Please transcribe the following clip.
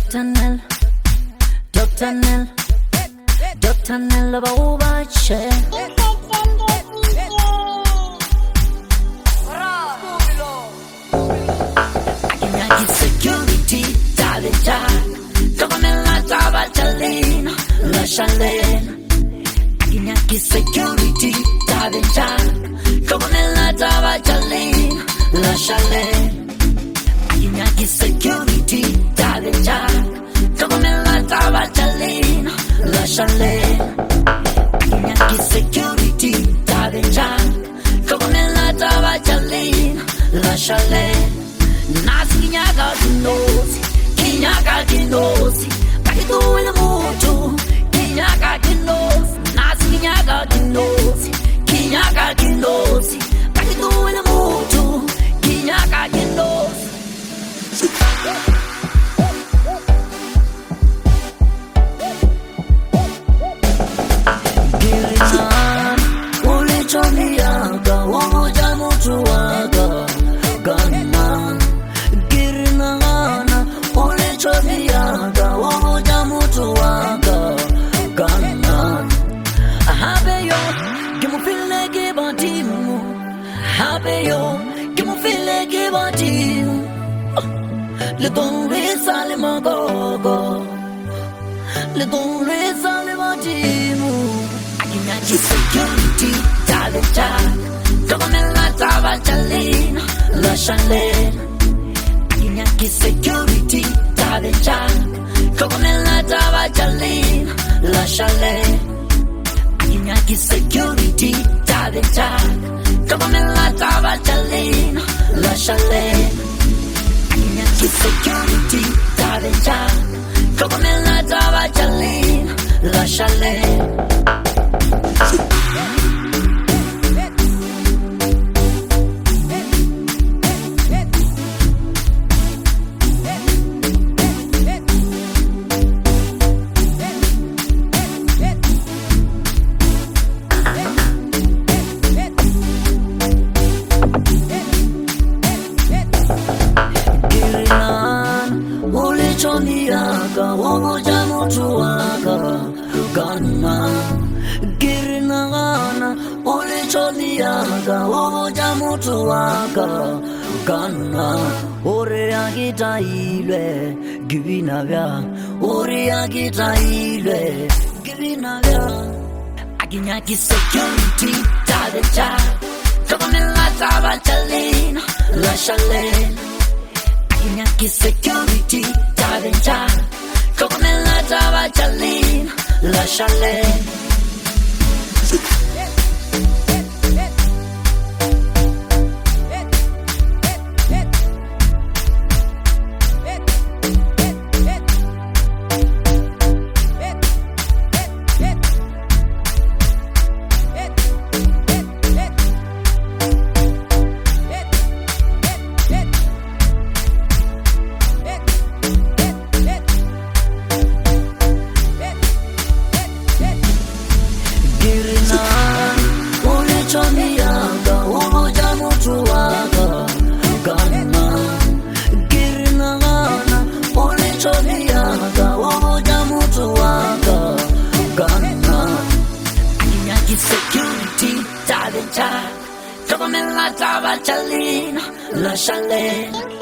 Dr. Nell, Dr. Nell, Dr. Nell Babache. Akinaki security, Talita, Government Tabatalin, La Chalene. Akinaki security, Talita, Government Tabatalin, La Chalene. Akinaki security, Talita, Government Tabatalin, La Chalene. Akinaki security, Talita, Government Tabatalin, La Chalene. Nasi kinyaga kinosi, kinyaga kinosi, kakitu ile mutu, kinyaga kinosi. Nasi kinyaga kinosi, kinyaga kinosi, kakitu ile mutu, kinyaga kinosi. Girinan, ulichomiaga, umoja mutu waga, Ghana. Girinana, ulichomiaga, umoja mutu waga, Ghana. Habeyo, kimufile kibatimu. Habeyo, kimufile kibatimu. Le don sale magogo, le don sale matimu. Akinaki security, Talita, Government Tabatalin, La Chalene. Akinaki security, Talita, Government Tabatalin, La Chalene. Akinaki security, Talita, Government Tabatalin, La Chalene. Akinaki security, Talita, Government Tabatalin, La Chalene. Ulichomiaga, umoja mutu waga, Ghana. Girinana, ulichomiaga, umoja mutu waga, Ghana. Ore agita ilwe, Givinavya. Ore agita ilwe, Givinavya. Akinaki security, Talita, Government Tabatalin, La Chalene. Akinaki security, Talita, Government Tabatalin, La Chalene. Girinan, ulichomiaga, umoja mutu waga, Ghana. Girinana, ulichomiaga, umoja mutu waga, Ghana. Akinaki security, Talita, Government Tabatalin, La Chalene.